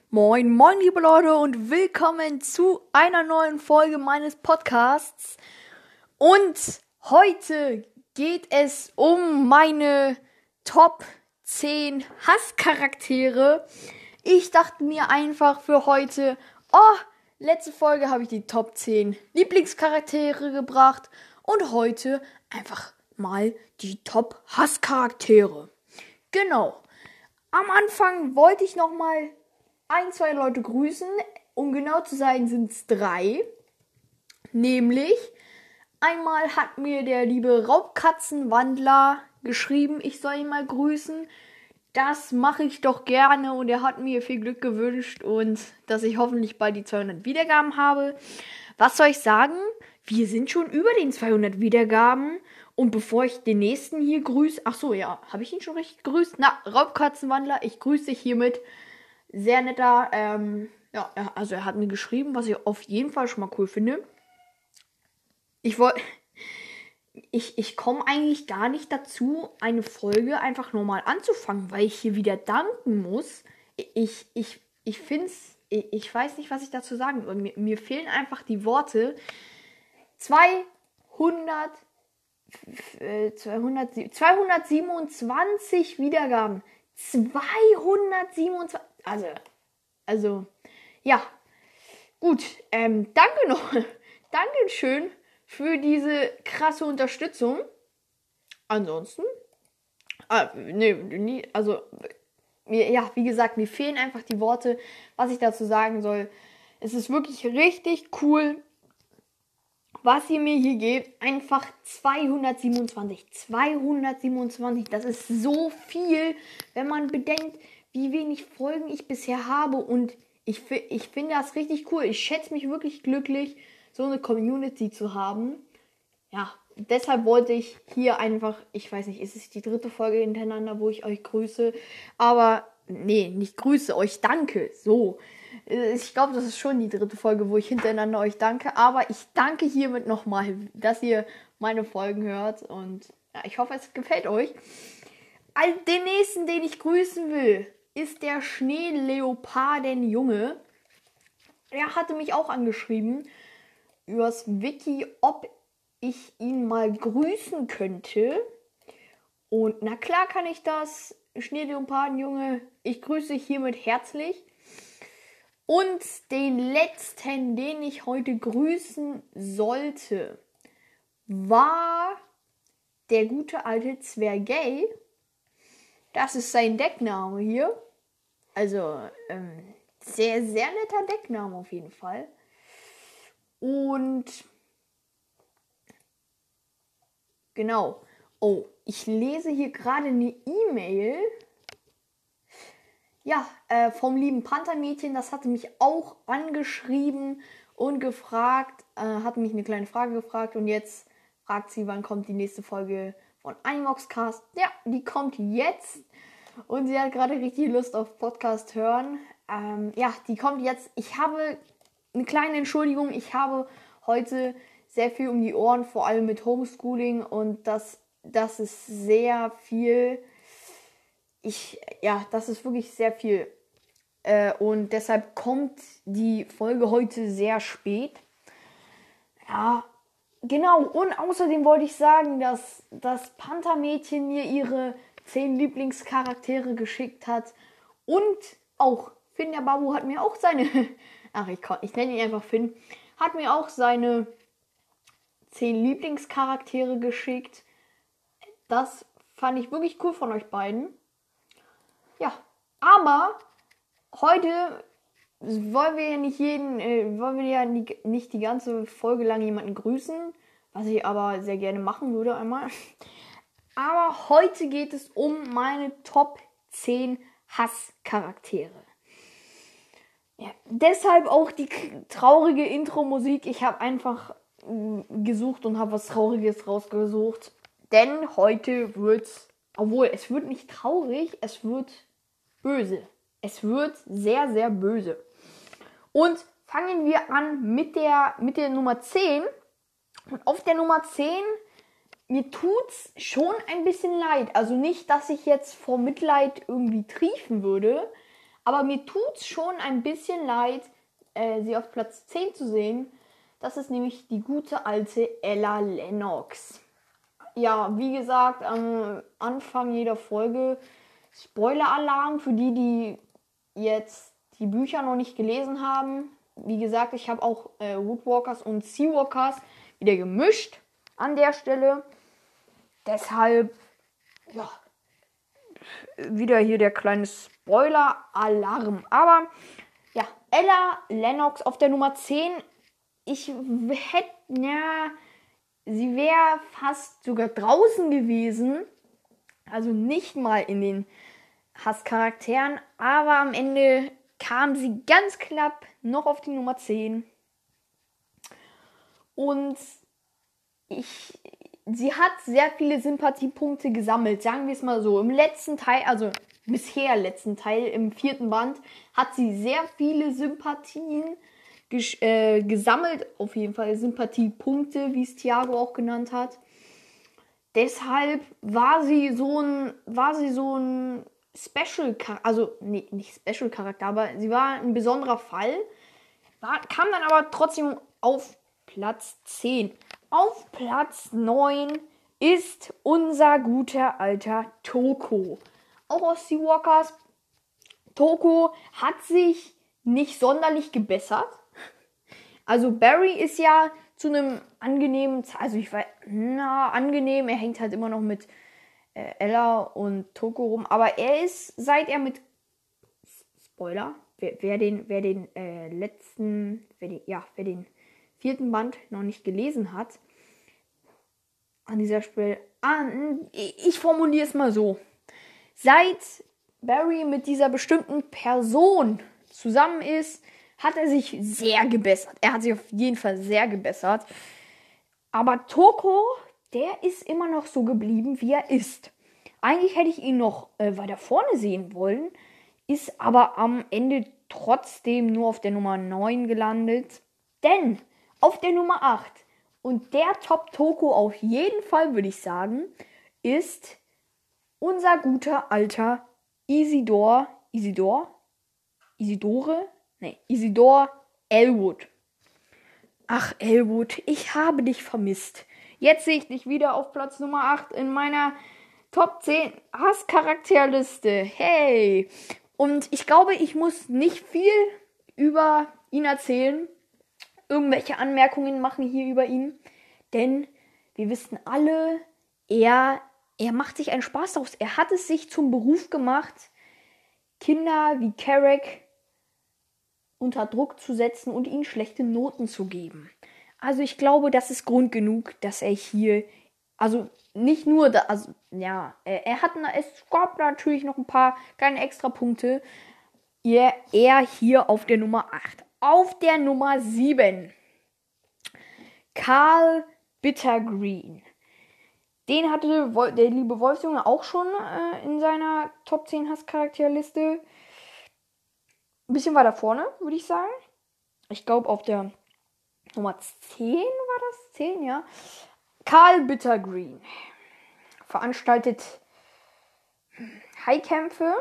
Moin, moin, liebe Leute und willkommen zu einer neuen Folge meines Podcasts. Und heute geht es um meine Top 10 Hasscharaktere. Ich dachte mir einfach für heute, letzte Folge habe ich die Top 10 Lieblingscharaktere gebracht und heute einfach mal die Top Hasscharaktere. Genau. Am Anfang wollte ich nochmal zwei Leute grüßen. Um genau zu sein, sind es 3. Nämlich, einmal hat mir der liebe Raubkatzenwandler geschrieben, ich soll ihn mal grüßen. Das mache ich doch gerne und er hat mir viel Glück gewünscht und dass ich hoffentlich bald die 200 Wiedergaben habe. Was soll ich sagen? Wir sind schon über den 200 Wiedergaben. Und bevor ich den nächsten hier grüße, habe ich ihn schon richtig gegrüßt? Raubkatzenwandler, ich grüße dich hiermit. Sehr netter, er hat mir geschrieben, was ich auf jeden Fall schon mal cool finde. Ich komme eigentlich gar nicht dazu, eine Folge einfach normal anzufangen, weil ich hier wieder danken muss. Ich weiß nicht, was ich dazu sagen soll. Mir fehlen einfach die Worte. 227 Wiedergaben. 227. Also, ja. Gut, danke noch. Dankeschön für diese krasse Unterstützung. Ansonsten, wie gesagt, mir fehlen einfach die Worte, was ich dazu sagen soll. Es ist wirklich richtig cool, was ihr mir hier gebt. Einfach 227. 227, das ist so viel, wenn man bedenkt, wie wenig Folgen ich bisher habe. Und ich finde das richtig cool. Ich schätze mich wirklich glücklich, so eine Community zu haben. Ja, deshalb wollte ich hier einfach, ich weiß nicht, ist es die 3. Folge hintereinander, wo ich euch grüße. Aber, nicht grüße, euch danke. So. Ich glaube, das ist schon die 3. Folge, wo ich hintereinander euch danke. Aber ich danke hiermit nochmal, dass ihr meine Folgen hört. Und ja, ich hoffe, es gefällt euch. Den nächsten, den ich grüßen will, ist der Schneeleopardenjunge. Er hatte mich auch angeschrieben übers Wiki, ob ich ihn mal grüßen könnte. Und na klar kann ich das. Schneeleopardenjunge, ich grüße dich hiermit herzlich. Und den letzten, den ich heute grüßen sollte, war der gute alte Zwergay. Das ist sein Deckname hier. Also, sehr, sehr netter Deckname auf jeden Fall. Und genau. Oh, ich lese hier gerade eine E-Mail. Ja, vom lieben Panthermädchen. Das hatte mich auch angeschrieben und gefragt. Hat mich eine kleine Frage gefragt. Und jetzt fragt sie, wann kommt die nächste Folge von Animoxcast. Ja, die kommt jetzt. Und sie hat gerade richtig Lust auf Podcast hören. Die kommt jetzt. Ich habe eine kleine Entschuldigung. Ich habe heute sehr viel um die Ohren, vor allem mit Homeschooling. Und das ist sehr viel. Das ist wirklich sehr viel. Und deshalb kommt die Folge heute sehr spät. Ja, genau. Und außerdem wollte ich sagen, dass das Panthermädchen mir ihre 10 Lieblingscharaktere geschickt hat. Und auch Finn der Babu hat mir auch seine... ich nenne ihn einfach Finn. Hat mir auch seine 10 Lieblingscharaktere geschickt. Das fand ich wirklich cool von euch beiden. Ja, aber heute wollen wir ja nicht die ganze Folge lang jemanden grüßen, was ich aber sehr gerne machen würde einmal. Aber heute geht es um meine Top 10 Hasscharaktere. Ja, deshalb auch die traurige Intro-Musik. Ich habe einfach gesucht und habe was Trauriges rausgesucht. Denn heute wird's, es wird nicht traurig, es wird böse. Es wird sehr, sehr böse. Und fangen wir an mit der Nummer 10. Und auf der Nummer 10, mir tut's schon ein bisschen leid. Also nicht, dass ich jetzt vor Mitleid irgendwie triefen würde. Aber mir tut es schon ein bisschen leid, sie auf Platz 10 zu sehen. Das ist nämlich die gute alte Ella Lennox. Ja, wie gesagt, am Anfang jeder Folge Spoiler-Alarm für die, die jetzt die Bücher noch nicht gelesen haben. Wie gesagt, ich habe auch Woodwalkers und Seawalkers wieder gemischt an der Stelle. Deshalb, ja, wieder hier der kleine Spoiler-Alarm. Aber, ja, Ella Lennox auf der Nummer 10. Ich hätte, ja, sie wäre fast sogar draußen gewesen. Also nicht mal in den Hasscharakteren. Aber am Ende kam sie ganz knapp noch auf die Nummer 10. Und sie hat sehr viele Sympathiepunkte gesammelt, sagen wir es mal so. Im letzten Teil, also bisher letzten Teil, im 4. Band, hat sie sehr viele Sympathien gesammelt. Auf jeden Fall Sympathiepunkte, wie es Thiago auch genannt hat. Deshalb war sie so ein Special-Charakter, also nee, nicht Special-Charakter, aber sie war ein besonderer Fall. Kam dann aber trotzdem auf Platz 10. Auf Platz 9 ist unser guter alter Toko. Auch aus Seawalkers. Toko hat sich nicht sonderlich gebessert. Also Barry ist ja zu einem angenehmen, also ich weiß, angenehm, er hängt halt immer noch mit Ella und Toko rum, aber er ist, seit er mit Spoiler, wer den 4. Band noch nicht gelesen hat, an dieser Stelle, ich formuliere es mal so. Seit Barry mit dieser bestimmten Person zusammen ist, hat er sich sehr gebessert. Er hat sich auf jeden Fall sehr gebessert. Aber Toko, der ist immer noch so geblieben, wie er ist. Eigentlich hätte ich ihn noch weiter vorne sehen wollen, ist aber am Ende trotzdem nur auf der Nummer 9 gelandet. Denn auf der Nummer 8 und der Top-Toko auf jeden Fall, würde ich sagen, ist unser guter alter Isidore Elwood. Ach, Elwood, ich habe dich vermisst. Jetzt sehe ich dich wieder auf Platz Nummer 8 in meiner Top 10 Hasscharakterliste. Hey! Und ich glaube, ich muss nicht viel über ihn erzählen. Irgendwelche Anmerkungen machen hier über ihn. Denn wir wissen alle, er macht sich einen Spaß daraus. Er hat es sich zum Beruf gemacht, Kinder wie Carrick unter Druck zu setzen und ihnen schlechte Noten zu geben. Also ich glaube, das ist Grund genug, dass er hier, also nicht nur, es gab natürlich noch ein paar kleine Extrapunkte. Er hier auf der Nummer 8. Auf der Nummer 7. Carl Bittergreen. Den hatte der liebe Wolfsjunge auch schon in seiner Top 10 Hasscharakterliste. Ein bisschen weiter vorne, würde ich sagen. Ich glaube, auf der Nummer 10 war das. 10, ja. Carl Bittergreen veranstaltet Haikämpfe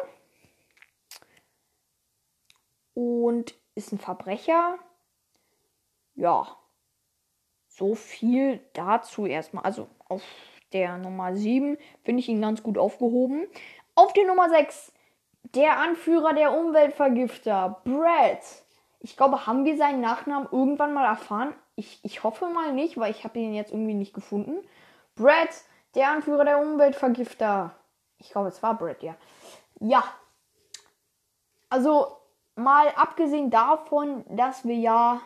und ist ein Verbrecher. Ja, so viel dazu erstmal. Also auf der Nummer 7 finde ich ihn ganz gut aufgehoben. Auf der Nummer 6 der Anführer der Umweltvergifter, Brad. Ich glaube, haben wir seinen Nachnamen irgendwann mal erfahren? Ich hoffe mal nicht, weil ich habe ihn jetzt irgendwie nicht gefunden. Brad, der Anführer der Umweltvergifter. Ich glaube, es war Brad, ja. Ja. Also, mal abgesehen davon, dass wir ja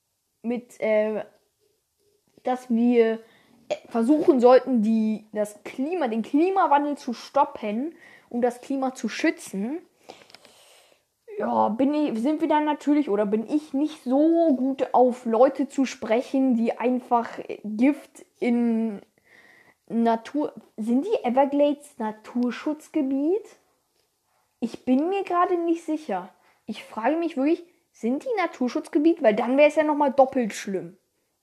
dass wir versuchen sollten, den Klimawandel zu stoppen und das Klima zu schützen. Ja, bin ich nicht so gut auf Leute zu sprechen, die einfach Gift in Natur... Sind die Everglades Naturschutzgebiet? Ich bin mir gerade nicht sicher. Ich frage mich wirklich, sind die Naturschutzgebiet? Weil dann wäre es ja nochmal doppelt schlimm.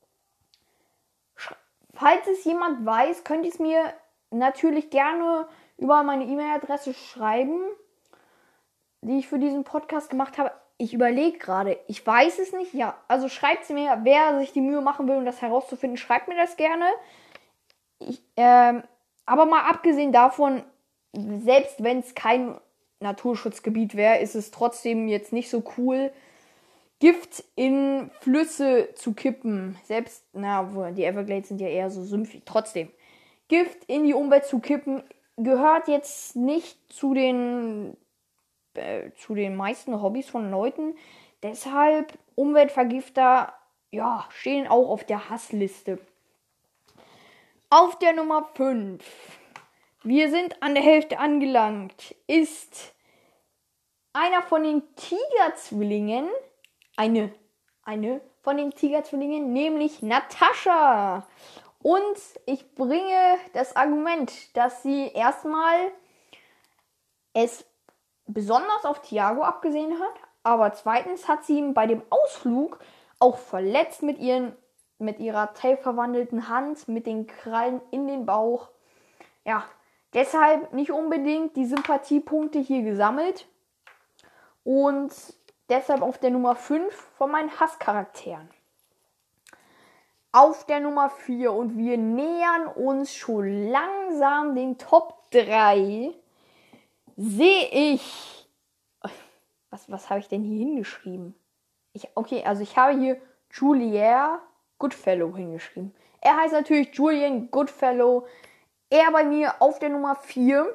Falls es jemand weiß, könnt ihr es mir natürlich gerne über meine E-Mail-Adresse schreiben. die ich für diesen Podcast gemacht habe. Ich überlege gerade. Ich weiß es nicht. Ja, also schreibt mir, wer sich die Mühe machen will, um das herauszufinden. Schreibt mir das gerne. Aber mal abgesehen davon, selbst wenn es kein Naturschutzgebiet wäre, ist es trotzdem jetzt nicht so cool, Gift in Flüsse zu kippen. Selbst, die Everglades sind ja eher so sümpfig. Trotzdem, Gift in die Umwelt zu kippen, gehört jetzt nicht zu den meisten Hobbys von Leuten. Deshalb, Umweltvergifter, ja, stehen auch auf der Hassliste. Auf der Nummer 5. Wir sind an der Hälfte angelangt. Ist einer von den Tigerzwillingen, eine von den Tigerzwillingen, nämlich Natascha. Und ich bringe das Argument, dass sie erstmal es besonders auf Tiago abgesehen hat, aber zweitens hat sie ihn bei dem Ausflug auch verletzt mit ihrer teilverwandelten Hand, mit den Krallen in den Bauch. Ja, deshalb nicht unbedingt die Sympathiepunkte hier gesammelt und deshalb auf der Nummer 5 von meinen Hasscharakteren. Auf der Nummer 4 und wir nähern uns schon langsam den Top 3. Sehe ich. Was habe ich denn hier hingeschrieben? Ich habe hier Julian Goodfellow hingeschrieben. Er heißt natürlich Julian Goodfellow. Er bei mir auf der Nummer 4.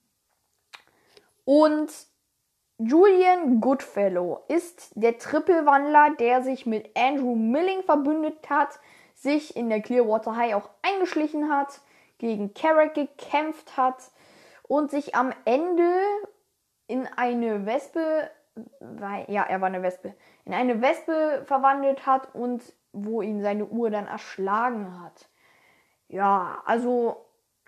Und Julian Goodfellow ist der Trippelwandler, der sich mit Andrew Milling verbündet hat, sich in der Clearwater High auch eingeschlichen hat, gegen Carrack gekämpft hat und sich am Ende in eine Wespe, er war eine Wespe, in eine Wespe verwandelt hat und wo ihn seine Uhr dann erschlagen hat. Ja, also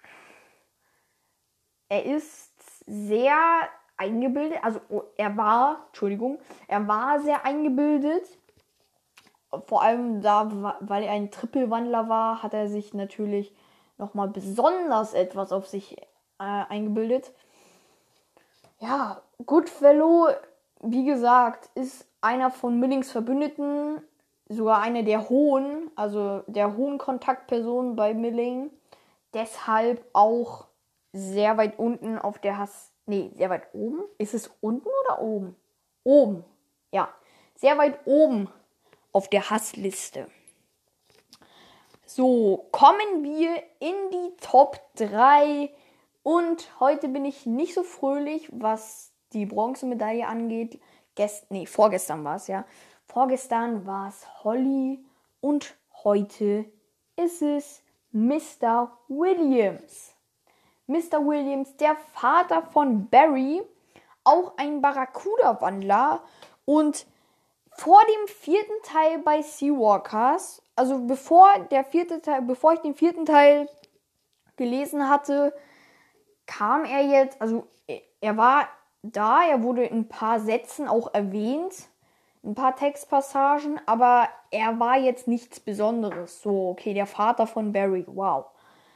er ist sehr eingebildet, er war sehr eingebildet. Vor allem da, weil er ein Trippelwandler war, hat er sich natürlich nochmal besonders etwas auf sich eingebildet. Ja, Goodfellow, wie gesagt, ist einer von Millings Verbündeten, sogar eine der hohen Kontaktpersonen bei Milling. Deshalb auch sehr weit unten auf der sehr weit oben. Ist es unten oder oben? Oben, ja. Sehr weit oben auf der Hassliste. So, kommen wir in die Top 3. Und heute bin ich nicht so fröhlich, was die Bronzemedaille angeht. Vorgestern war es, ja. Vorgestern war es Holly und heute ist es Mr. Williams. Mr. Williams, der Vater von Barry, auch ein Barracuda-Wandler. Und vor dem 4. Teil bei Seawalkers, also bevor ich den 4. Teil gelesen hatte, kam er jetzt, also er war da, er wurde in ein paar Sätzen auch erwähnt, ein paar Textpassagen, aber er war jetzt nichts Besonderes. So, okay, der Vater von Barry, wow.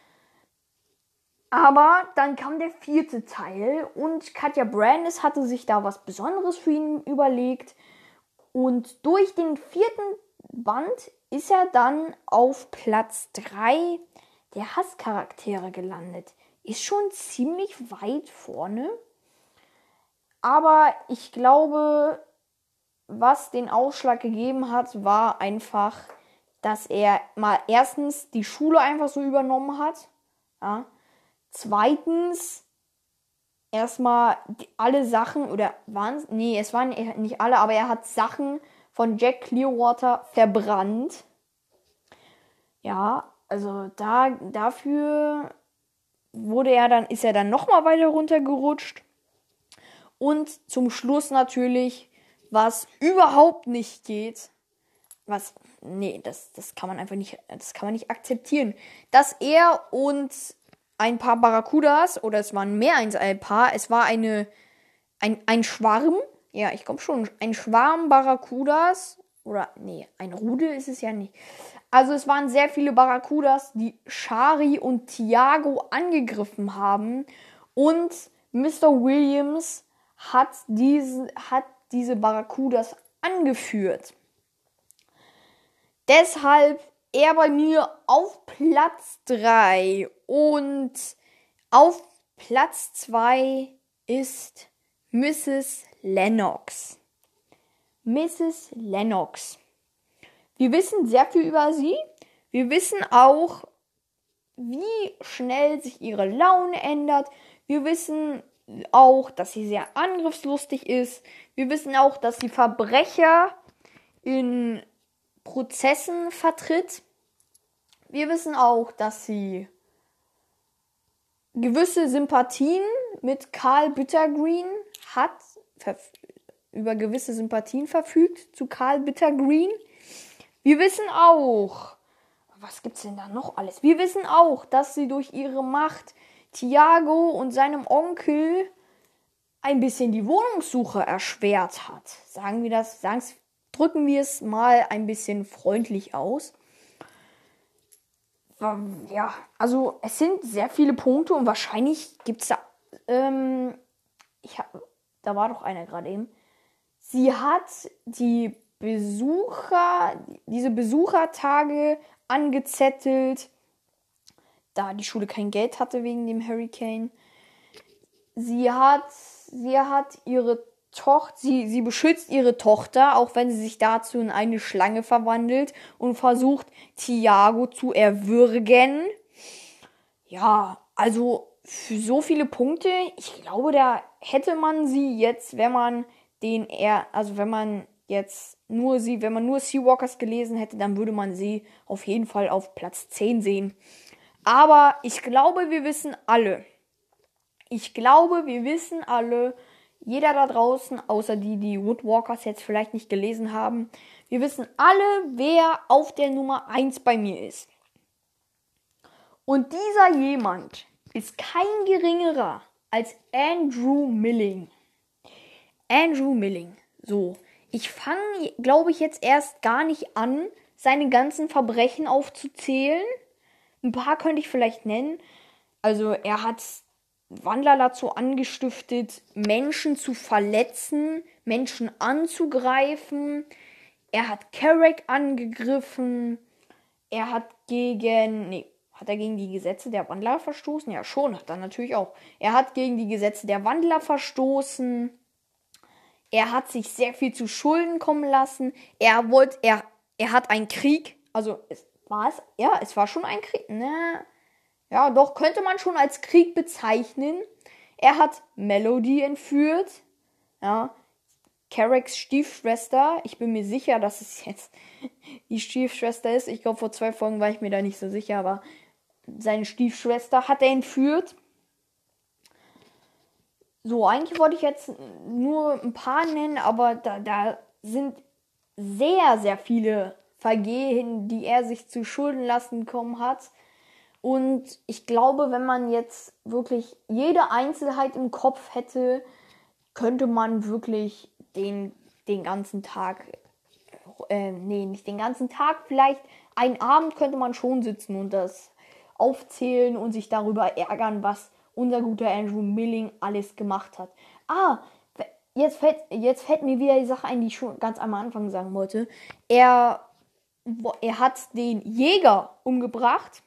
Aber dann kam der 4. Teil und Katja Brandis hatte sich da was Besonderes für ihn überlegt. Und durch den 4. Band ist er dann auf Platz 3 der Hasscharaktere gelandet. Ist schon ziemlich weit vorne. Aber ich glaube, was den Ausschlag gegeben hat, war einfach, dass er mal erstens die Schule einfach so übernommen hat. Ja. Zweitens erstmal alle Sachen, oder waren es? Nee, es waren nicht alle, aber er hat Sachen von Jack Clearwater verbrannt. Ja, also dafür ist er dann nochmal weiter runtergerutscht. Und zum Schluss natürlich, was überhaupt nicht geht, das kann man nicht akzeptieren, dass er und ein paar Barracudas, oder es waren mehr als ein paar, es war ein Schwarm, ja, ich glaube schon, ein Schwarm Barracudas, oder nee, ein Rudel ist es ja nicht. Also es waren sehr viele Barracudas, die Shari und Tiago angegriffen haben und Mr. Williams hat diese Barracudas angeführt. Deshalb er bei mir auf Platz 3 und auf Platz 2 ist Mrs. Lennox. Mrs. Lennox. Wir wissen sehr viel über sie. Wir wissen auch, wie schnell sich ihre Laune ändert. Wir wissen auch, dass sie sehr angriffslustig ist. Wir wissen auch, dass sie Verbrecher in Prozessen vertritt. Wir wissen auch, dass sie gewisse Sympathien mit Carl Bittergreen hat, über gewisse Sympathien verfügt zu Carl Bittergreen. Wir wissen auch, was gibt's denn da noch alles? Wir wissen auch, dass sie durch ihre Macht Tiago und seinem Onkel ein bisschen die Wohnungssuche erschwert hat. Drücken wir es mal ein bisschen freundlich aus. Ja, also es sind sehr viele Punkte und wahrscheinlich gibt's da, da war doch einer gerade eben. Sie hat diese Besuchertage angezettelt, da die Schule kein Geld hatte wegen dem Hurricane. Sie beschützt ihre Tochter, auch wenn sie sich dazu in eine Schlange verwandelt und versucht, Tiago zu erwürgen. Ja, also für so viele Punkte, ich glaube, da hätte man sie jetzt, wenn man nur Seawalkers gelesen hätte, dann würde man sie auf jeden Fall auf Platz 10 sehen. Aber ich glaube, wir wissen alle, jeder da draußen, außer die Woodwalkers jetzt vielleicht nicht gelesen haben, wir wissen alle, wer auf der Nummer 1 bei mir ist. Und dieser jemand ist kein geringerer als Andrew Milling. Andrew Milling. So, ich fange, glaube ich, jetzt erst gar nicht an, seine ganzen Verbrechen aufzuzählen. Ein paar könnte ich vielleicht nennen. Also er hat Wandler dazu angestiftet, Menschen zu verletzen, Menschen anzugreifen. Er hat Carrack angegriffen. Hat er gegen die Gesetze der Wandler verstoßen? Ja, schon, hat er natürlich auch. Er hat gegen die Gesetze der Wandler verstoßen. Er hat sich sehr viel zu Schulden kommen lassen. Er hat einen Krieg, also es war schon ein Krieg, ne? Ja, doch, könnte man schon als Krieg bezeichnen. Er hat Melody entführt, ja, Carracks Stiefschwester. Ich bin mir sicher, dass es jetzt die Stiefschwester ist. Ich glaube, vor 2 Folgen war ich mir da nicht so sicher, aber seine Stiefschwester hat er entführt. So, eigentlich wollte ich jetzt nur ein paar nennen, aber da sind sehr, sehr viele Vergehen, die er sich zu Schulden lassen kommen hat. Und ich glaube, wenn man jetzt wirklich jede Einzelheit im Kopf hätte, könnte man wirklich den ganzen Tag, nicht den ganzen Tag, vielleicht einen Abend könnte man schon sitzen und das aufzählen und sich darüber ärgern, was unser guter Andrew Milling alles gemacht hat. Jetzt fällt mir wieder die Sache ein, die ich schon ganz am Anfang sagen wollte. Er hat den Jäger umgebracht,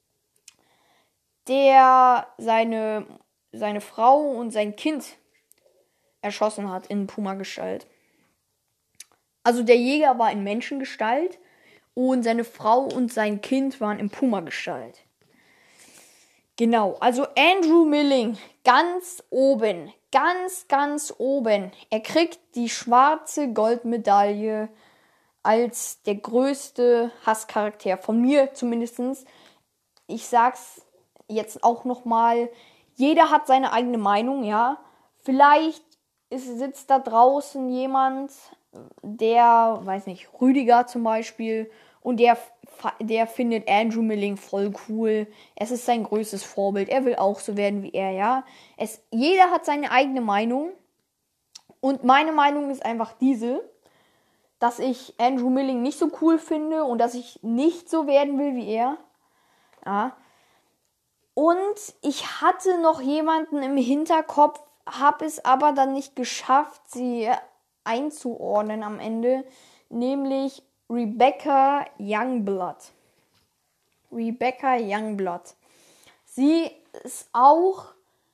der seine Frau und sein Kind erschossen hat in Puma-Gestalt. Also der Jäger war in Menschengestalt und seine Frau und sein Kind waren in Puma-Gestalt. Genau, also Andrew Milling, ganz oben, ganz oben. Er kriegt die schwarze Goldmedaille als der größte Hasscharakter. Von mir zumindest. Ich sag's jetzt auch nochmal, jeder hat seine eigene Meinung, ja. Vielleicht sitzt da draußen jemand, der, weiß nicht, Rüdiger zum Beispiel, und der findet Andrew Milling voll cool. Es ist sein größtes Vorbild. Er will auch so werden wie er, ja. Jeder hat seine eigene Meinung. Und meine Meinung ist einfach diese, dass ich Andrew Milling nicht so cool finde und dass ich nicht so werden will wie er. Ja. Und ich hatte noch jemanden im Hinterkopf, habe es aber dann nicht geschafft, sie einzuordnen am Ende, nämlich Rebecca Youngblood. Rebecca Youngblood. Sie ist auch,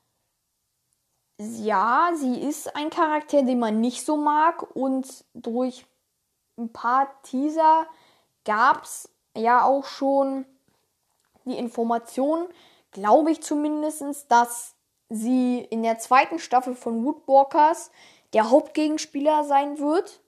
ja, sie ist ein Charakter, den man nicht so mag, und durch ein paar Teaser gab es ja auch schon die Information, glaube ich zumindest, dass sie in der zweiten Staffel von Woodwalkers der Hauptgegenspieler sein wird.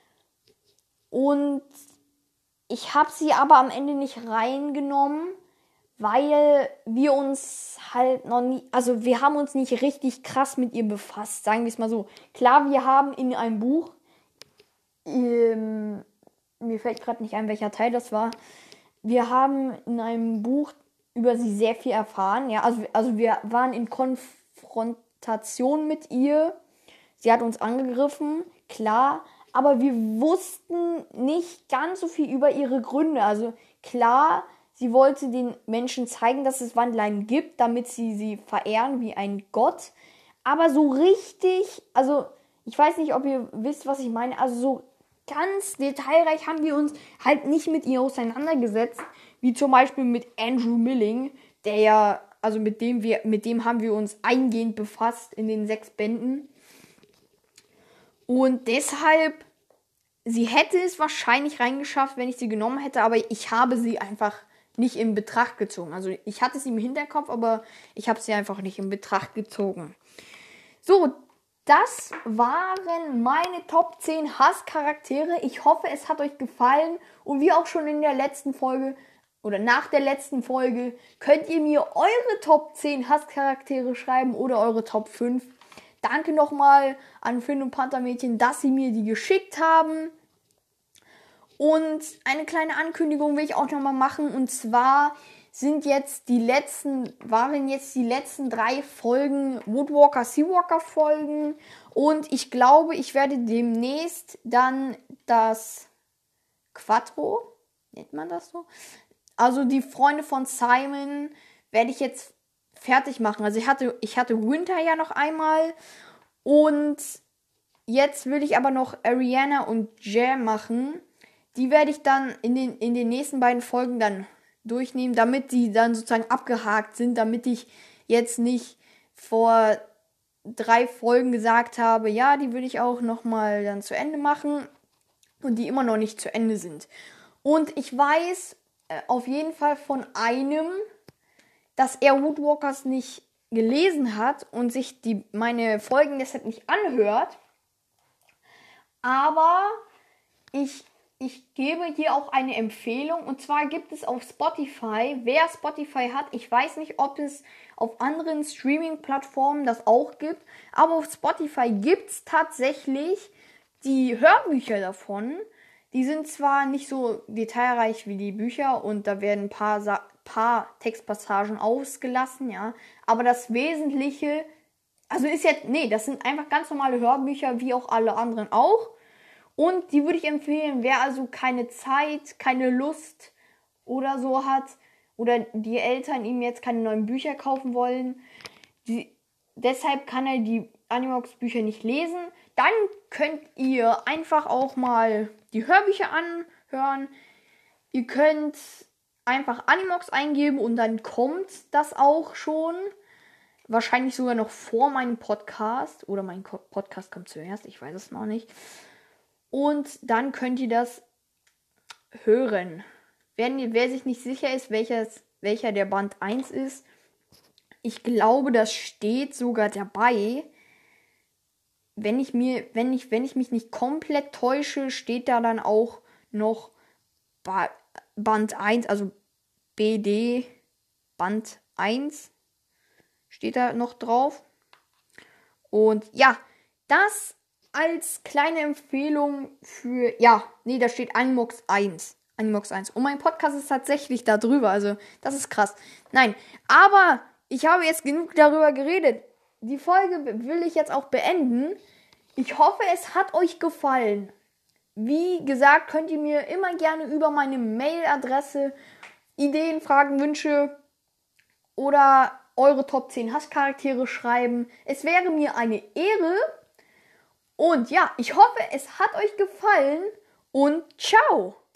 Und ich habe sie aber am Ende nicht reingenommen, weil wir uns halt noch nie, also wir haben uns nicht richtig krass mit ihr befasst, sagen wir es mal so. Klar, wir haben in einem Buch, mir fällt gerade nicht ein, welcher Teil das war, wir haben in einem Buch über sie sehr viel erfahren, ja, also wir waren in Konfrontation mit ihr, sie hat uns angegriffen, klar, aber wir wussten nicht ganz so viel über ihre Gründe, also klar, sie wollte den Menschen zeigen, dass es Wandlein gibt, damit sie verehren wie ein Gott, aber so richtig, also ich weiß nicht, ob ihr wisst, was ich meine, also so ganz detailreich haben wir uns halt nicht mit ihr auseinandergesetzt, wie zum Beispiel mit Andrew Milling, der ja, also mit dem haben wir uns eingehend befasst in den 6 Bänden. Und deshalb, sie hätte es wahrscheinlich reingeschafft, wenn ich sie genommen hätte, aber ich habe sie einfach nicht in Betracht gezogen. Also ich hatte sie im Hinterkopf, aber ich habe sie einfach nicht in Betracht gezogen. So, das waren meine Top 10 Hasscharaktere. Ich hoffe, es hat euch gefallen. Und wie auch schon in der letzten Folge oder nach der letzten Folge, könnt ihr mir eure Top 10 Hasscharaktere schreiben oder eure Top 5. Danke nochmal an Finn und Panthermädchen, dass sie mir die geschickt haben. Und eine kleine Ankündigung will ich auch nochmal machen. Und zwar waren jetzt die letzten 3 Folgen Woodwalker Seawalker Folgen. Und ich glaube, ich werde demnächst dann das Quattro, nennt man das so? Also die Freunde von Simon werde ich jetzt fertig machen. Also ich hatte Winter ja noch einmal. Und jetzt will ich aber noch Ariana und Jam machen. Die werde ich dann in den nächsten beiden Folgen dann durchnehmen, damit die dann sozusagen abgehakt sind, damit ich jetzt nicht vor 3 Folgen gesagt habe, ja, die will ich auch nochmal dann zu Ende machen und die immer noch nicht zu Ende sind. Und ich weiß auf jeden Fall von einem, dass er Woodwalkers nicht gelesen hat und sich meine Folgen deshalb nicht anhört. Aber ich gebe hier auch eine Empfehlung, und zwar gibt es auf Spotify, wer Spotify hat, ich weiß nicht, ob es auf anderen Streaming-Plattformen das auch gibt, aber auf Spotify gibt es tatsächlich die Hörbücher davon. Die sind zwar nicht so detailreich wie die Bücher und da werden ein paar Textpassagen ausgelassen, ja, aber das Wesentliche, also das sind einfach ganz normale Hörbücher, wie auch alle anderen auch. Und die würde ich empfehlen, wer also keine Zeit, keine Lust oder so hat oder die Eltern ihm jetzt keine neuen Bücher kaufen wollen, deshalb kann er die Animox-Bücher nicht lesen, dann könnt ihr einfach auch mal die Hörbücher anhören. Ihr könnt einfach Animox eingeben und dann kommt das auch schon. Wahrscheinlich sogar noch vor meinem Podcast oder mein Podcast kommt zuerst, ich weiß es noch nicht. Und dann könnt ihr das hören. Wer sich nicht sicher ist, welcher der Band 1 ist, ich glaube, das steht sogar dabei. Wenn ich mich nicht komplett täusche, steht da dann auch noch Band 1, also BD Band 1 steht da noch drauf. Und ja, das als kleine Empfehlung da steht Animox 1. Animox 1. Und mein Podcast ist tatsächlich da drüber, also das ist krass. Nein, aber ich habe jetzt genug darüber geredet. Die Folge will ich jetzt auch beenden. Ich hoffe, es hat euch gefallen. Wie gesagt, könnt ihr mir immer gerne über meine Mailadresse Ideen, Fragen, Wünsche oder eure Top 10 Hasscharaktere schreiben. Es wäre mir eine Ehre. Und ja, ich hoffe, es hat euch gefallen und ciao!